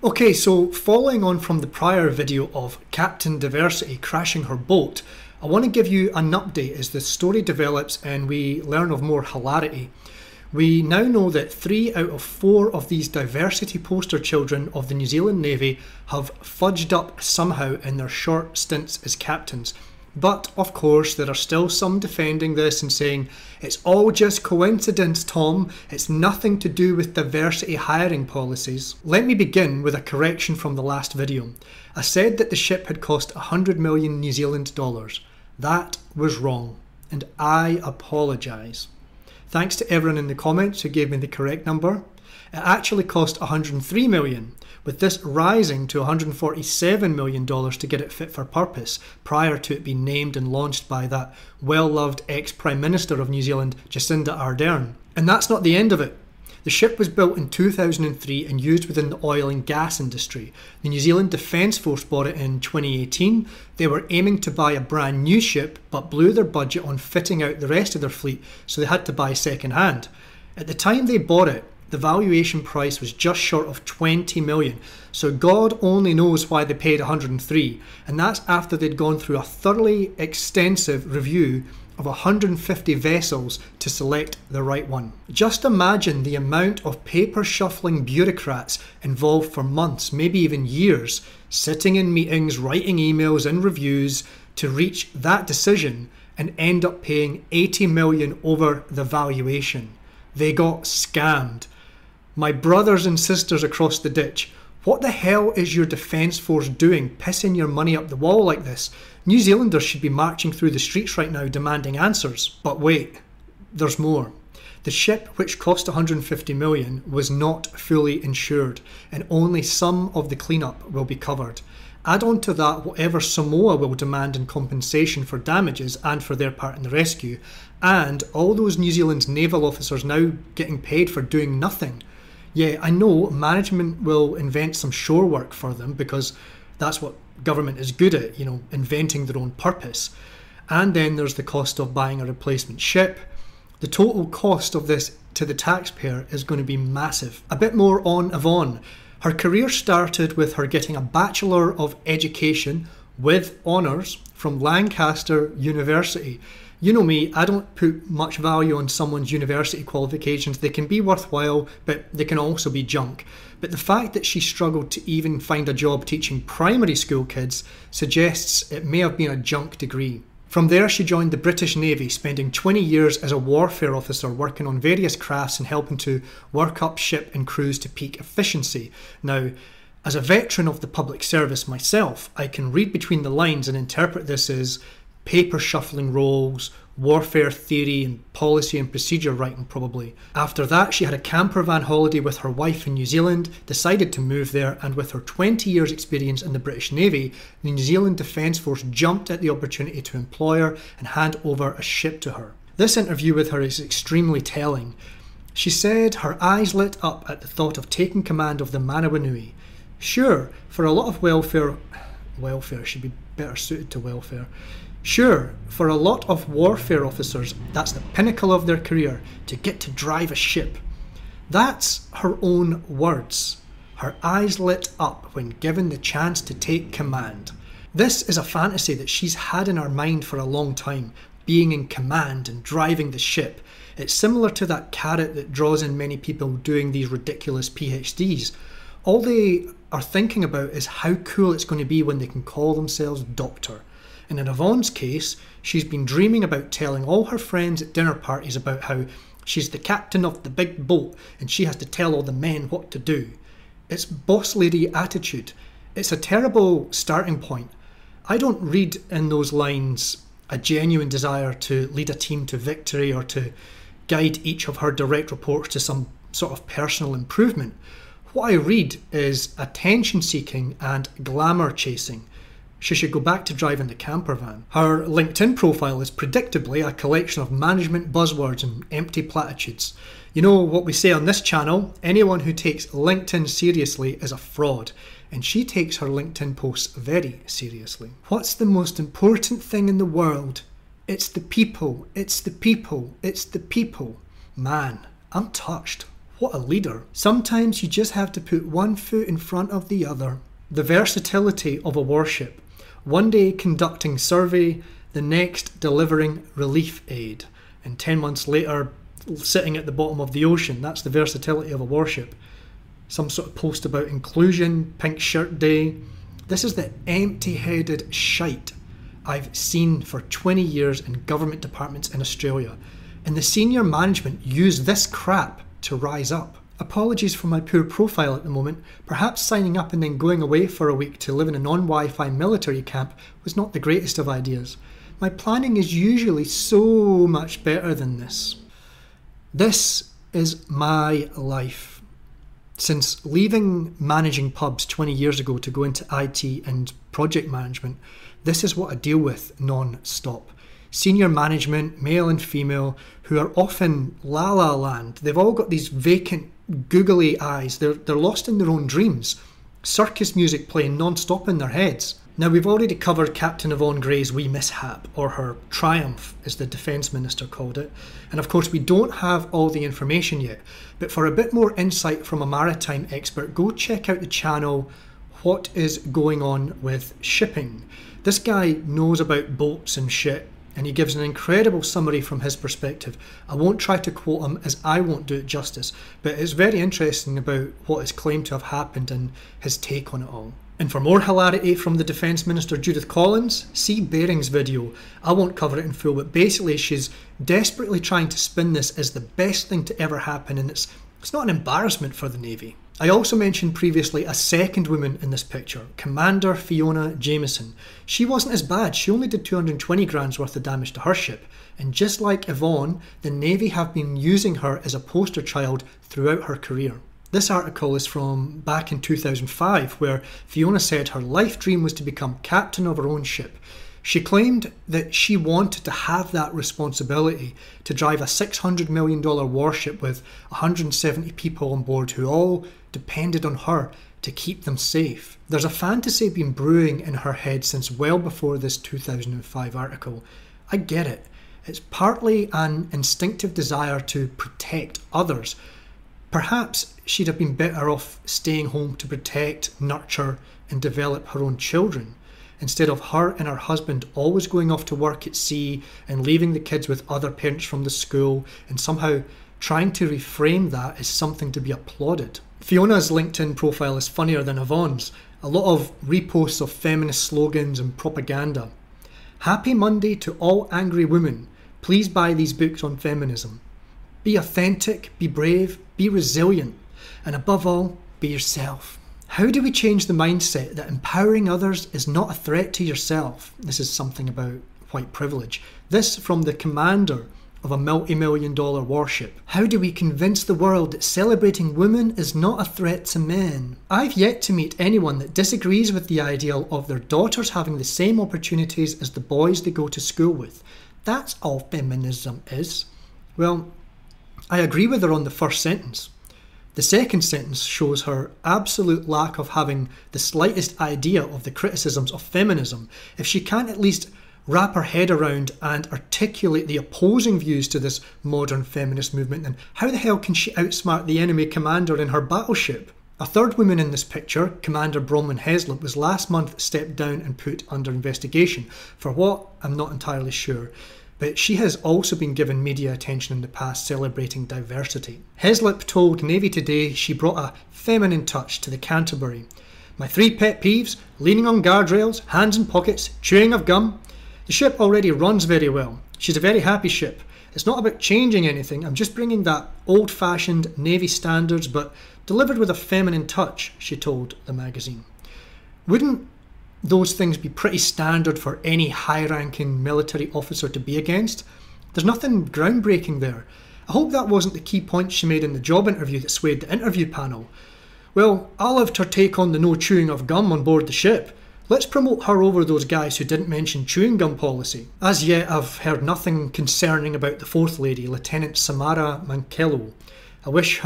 Okay, so following on from the prior video of Captain Diversity crashing her boat, I want to give you an update as the story develops and we learn of more hilarity. We now know that 3 out of 4 of these diversity poster children of the New Zealand Navy have fudged up somehow in their short stints as captains. But, of course, there are still some defending this and saying, it's all just coincidence, Tom. It's nothing to do with diversity hiring policies. Let me begin with a correction from the last video. I said that the ship had cost 100 million New Zealand dollars. That was wrong, and I apologise. Thanks to everyone in the comments who gave me the correct number. It actually cost 103 million, with this rising to $147 million to get it fit for purpose prior to it being named and launched by that well-loved ex-Prime Minister of New Zealand, Jacinda Ardern. And that's not the end of it. The ship was built in 2003 and used within the oil and gas industry. The New Zealand Defence Force bought it in 2018. They were aiming to buy a brand new ship but blew their budget on fitting out the rest of their fleet, so they had to buy second hand. At the time they bought it, the valuation price was just short of 20 million, so God only knows why they paid 103, and that's after they'd gone through a thoroughly extensive review of 150 vessels to select the right one. Just imagine the amount of paper shuffling bureaucrats involved for months, maybe even years, sitting in meetings, writing emails and reviews to reach that decision and end up paying 80 million over the valuation. They got scammed. My brothers and sisters across the ditch, what the hell is your defence force doing, pissing your money up the wall like this? New Zealanders should be marching through the streets right now demanding answers. But wait, there's more. The ship, which cost 150 million, was not fully insured, and only some of the cleanup will be covered. Add on to that whatever Samoa will demand in compensation for damages and for their part in the rescue, and all those New Zealand's naval officers now getting paid for doing nothing. Yeah, I know management will invent some shore work for them because that's what government is good at, inventing their own purpose. And then there's the cost of buying a replacement ship. The total cost of this to the taxpayer is going to be massive. A bit more on Yvonne. Her career started with her getting a Bachelor of Education with honours from Lancaster University. You know me, I don't put much value on someone's university qualifications. They can be worthwhile, but they can also be junk. But the fact that she struggled to even find a job teaching primary school kids suggests it may have been a junk degree. From there, she joined the British Navy, spending 20 years as a warfare officer working on various crafts and helping to work up ship and crews to peak efficiency. Now, as a veteran of the public service myself, I can read between the lines and interpret this as paper shuffling roles, warfare theory and policy and procedure writing probably. After that, she had a camper van holiday with her wife in New Zealand, decided to move there, and with her 20 years experience in the British Navy, the New Zealand Defence Force jumped at the opportunity to employ her and hand over a ship to her. This interview with her is extremely telling. She said her eyes lit up at the thought of taking command of the Manawanui. Sure, for a lot of welfare should be better suited to welfare. Sure, for a lot of warfare officers, that's the pinnacle of their career, to get to drive a ship. That's her own words. Her eyes lit up when given the chance to take command. This is a fantasy that she's had in her mind for a long time, being in command and driving the ship. It's similar to that carrot that draws in many people doing these ridiculous PhDs. All they are thinking about is how cool it's going to be when they can call themselves doctor. And in Yvonne's case, she's been dreaming about telling all her friends at dinner parties about how she's the captain of the big boat and she has to tell all the men what to do. It's boss lady attitude. It's a terrible starting point. I don't read in those lines a genuine desire to lead a team to victory or to guide each of her direct reports to some sort of personal improvement. What I read is attention seeking and glamour chasing. She should go back to driving the camper van. Her LinkedIn profile is predictably a collection of management buzzwords and empty platitudes. You know what we say on this channel, anyone who takes LinkedIn seriously is a fraud, and she takes her LinkedIn posts very seriously. What's the most important thing in the world? It's the people, it's the people, it's the people. Man, I'm touched. What a leader. Sometimes you just have to put one foot in front of the other. The versatility of a warship. One day conducting survey, the next delivering relief aid, and 10 months later sitting at the bottom of the ocean. That's the versatility of a warship. Some sort of post about inclusion, pink shirt day. This is the empty-headed shite I've seen for 20 years in government departments in Australia. And the senior management use this crap to rise up. Apologies for my poor profile at the moment. Perhaps signing up and then going away for a week to live in a non-Wi-Fi military camp was not the greatest of ideas. My planning is usually so much better than this. This is my life. Since leaving managing pubs 20 years ago to go into IT and project management, this is what I deal with non-stop. Senior management, male and female, who are often la-la land. They've all got these vacant, googly eyes. They're lost in their own dreams. Circus music playing non-stop in their heads. Now, we've already covered Captain Yvonne Gray's wee mishap, or her triumph, as the Defence Minister called it. And of course, we don't have all the information yet. But for a bit more insight from a maritime expert, go check out the channel What is Going On with Shipping. This guy knows about boats and shit, and he gives an incredible summary from his perspective. I won't try to quote him, as I won't do it justice, but it's very interesting about what is claimed to have happened and his take on it all. And for more hilarity from the Defence Minister Judith Collins, see Baring's video. I won't cover it in full, but basically she's desperately trying to spin this as the best thing to ever happen, and it's not an embarrassment for the Navy. I also mentioned previously a second woman in this picture, Commander Fiona Jamieson. She wasn't as bad, she only did 220 grand's worth of damage to her ship. And just like Yvonne, the Navy have been using her as a poster child throughout her career. This article is from back in 2005, where Fiona said her life dream was to become captain of her own ship. She claimed that she wanted to have that responsibility to drive a $600 million warship with 170 people on board who all depended on her to keep them safe. There's a fantasy been brewing in her head since well before this 2005 article. I get it. It's partly an instinctive desire to protect others. Perhaps she'd have been better off staying home to protect, nurture, and develop her own children, instead of her and her husband always going off to work at sea and leaving the kids with other parents from the school and somehow trying to reframe that as something to be applauded. Fiona's LinkedIn profile is funnier than Yvonne's. A lot of reposts of feminist slogans and propaganda. Happy Monday to all angry women. Please buy these books on feminism. Be authentic, be brave, be resilient, and above all, be yourself. How do we change the mindset that empowering others is not a threat to yourself? This is something about white privilege. This from the commander of a multi-million-dollar warship. How do we convince the world that celebrating women is not a threat to men? I've yet to meet anyone that disagrees with the ideal of their daughters having the same opportunities as the boys they go to school with. That's all feminism is. Well, I agree with her on the first sentence. The second sentence shows her absolute lack of having the slightest idea of the criticisms of feminism. If she can't at least wrap her head around and articulate the opposing views to this modern feminist movement, then how the hell can she outsmart the enemy commander in her battleship? A third woman in this picture, Commander Bronwyn Heslop, was last month stepped down and put under investigation for what? I'm not entirely sure. But she has also been given media attention in the past celebrating diversity. Heslop told Navy Today she brought a feminine touch to the Canterbury. My 3 pet peeves: leaning on guardrails, hands in pockets, chewing of gum. The ship already runs very well. She's a very happy ship. It's not about changing anything, I'm just bringing that old-fashioned Navy standards but delivered with a feminine touch, she told the magazine. Wouldn't those things be pretty standard for any high-ranking military officer to be against? There's nothing groundbreaking there. I hope that wasn't the key point she made in the job interview that swayed the interview panel. Well, I loved her take on the no chewing of gum on board the ship. Let's promote her over those guys who didn't mention chewing gum policy. As yet, I've heard nothing concerning about the fourth lady, Lieutenant Samara Mankello. I wish her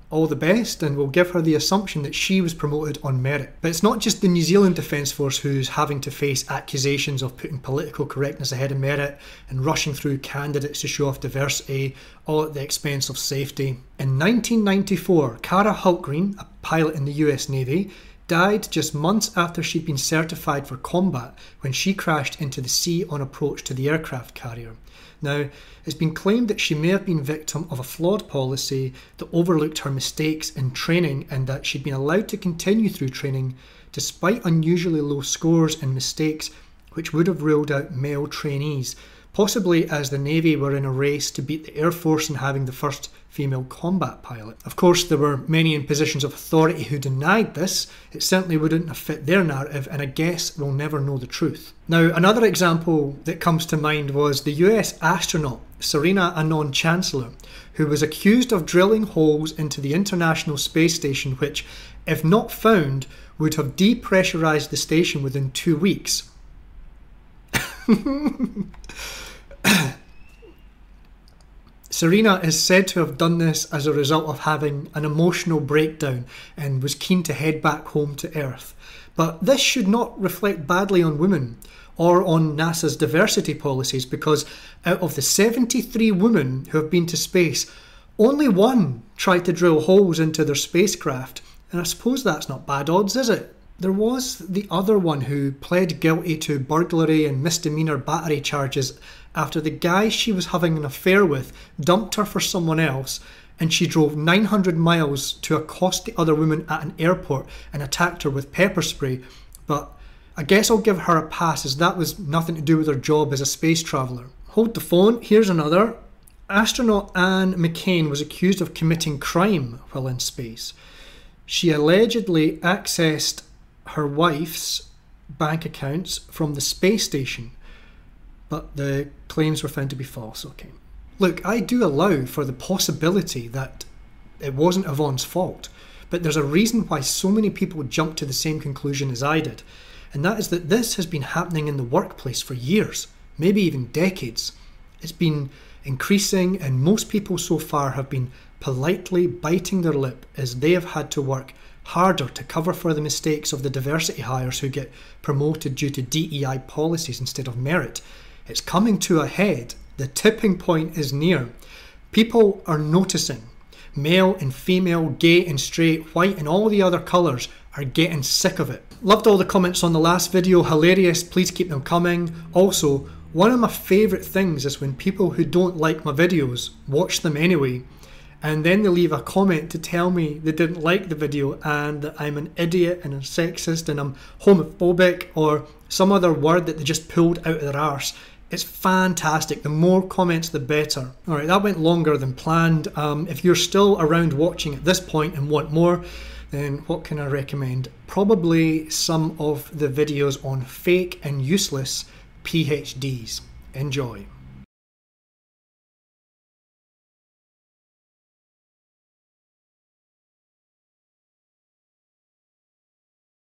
all the best, and we'll give her the assumption that she was promoted on merit. But it's not just the New Zealand Defence Force who's having to face accusations of putting political correctness ahead of merit and rushing through candidates to show off diversity, all at the expense of safety. In 1994, Cara Hultgreen, a pilot in the US Navy, died just months after she'd been certified for combat when she crashed into the sea on approach to the aircraft carrier. Now, it's been claimed that she may have been victim of a flawed policy that overlooked her mistakes in training, and that she'd been allowed to continue through training despite unusually low scores and mistakes which would have ruled out male trainees, possibly as the Navy were in a race to beat the Air Force in having the first female combat pilot. Of course, there were many in positions of authority who denied this. It certainly wouldn't have fit their narrative, and I guess we'll never know the truth. Now, another example that comes to mind was the US astronaut Serena Auñón-Chancellor, who was accused of drilling holes into the International Space Station which, if not found, would have depressurized the station within 2 weeks. Serena is said to have done this as a result of having an emotional breakdown and was keen to head back home to Earth. But this should not reflect badly on women or on NASA's diversity policies, because out of the 73 women who have been to space, only one tried to drill holes into their spacecraft. And I suppose that's not bad odds, is it? There was the other one who pled guilty to burglary and misdemeanor battery charges after the guy she was having an affair with dumped her for someone else, and she drove 900 miles to accost the other woman at an airport and attacked her with pepper spray. But I guess I'll give her a pass, as that was nothing to do with her job as a space traveller. Hold the phone, here's another. Astronaut Anne McCain was accused of committing crime while in space. She allegedly accessed her wife's bank accounts from the space station, but the claims were found to be false. Okay. Look, I do allow for the possibility that it wasn't Yvonne's fault, but there's a reason why so many people jumped to the same conclusion as I did, and that is that this has been happening in the workplace for years, maybe even decades. It's been increasing, and most people so far have been politely biting their lip as they have had to work harder to cover for the mistakes of the diversity hires who get promoted due to DEI policies instead of merit. It's coming to a head. The tipping point is near. People are noticing. Male and female, gay and straight, white and all the other colours are getting sick of it. Loved all the comments on the last video, hilarious, please keep them coming. Also, one of my favourite things is when people who don't like my videos watch them anyway, and then they leave a comment to tell me they didn't like the video and that I'm an idiot and a sexist and I'm homophobic or some other word that they just pulled out of their arse. It's fantastic. The more comments, the better. Alright, that went longer than planned. If you're still around watching at this point and want more, then what can I recommend? Probably some of the videos on fake and useless PhDs. Enjoy.